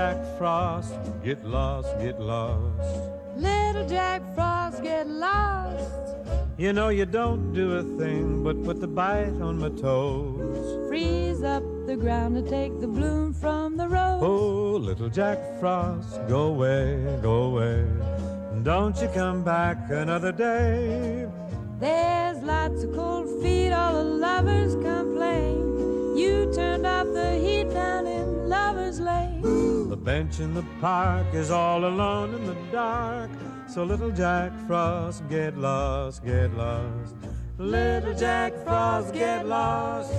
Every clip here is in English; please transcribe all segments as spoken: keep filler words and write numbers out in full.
Jack Frost, get lost, get lost. Little Jack Frost, get lost. You know you don't do a thing but put the bite on my toes. Freeze up the ground to take the bloom from the rose. Oh, little Jack Frost, go away, go away. Don't you come back another day. There's lots of cold feet, all the lovers complain. You turned off the heat down in Lover's Lane. The bench in the park is all alone in the dark. So little Jack Frost, get lost, get lost. Little Jack Frost, get lost.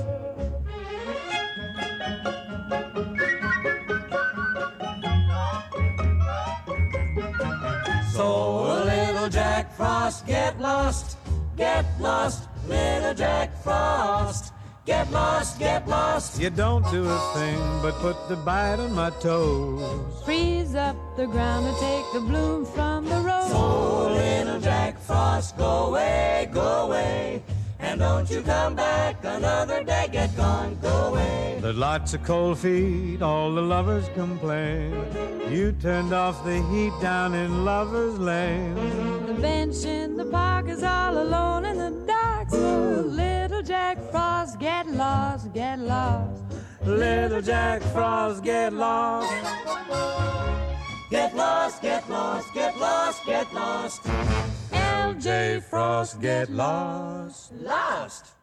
So little Jack Frost, get lost, get lost. Little Jack Frost, get lost, get lost. You don't do a thing but put the bite on my toes. Freeze up the ground to take the bloom from the rose. So little Jack Frost, go away, go away. And don't you come back another day, get gone, go away. There's lots of cold feet, all the lovers complain. You turned off the heat down in Lover's Lane. The bench in the park is all alone in the dark. So little Jack Frost, get lost, get lost. Little Jack Frost, get lost. Get lost, get lost, get lost, get lost. L J Frost, get lost. Lost.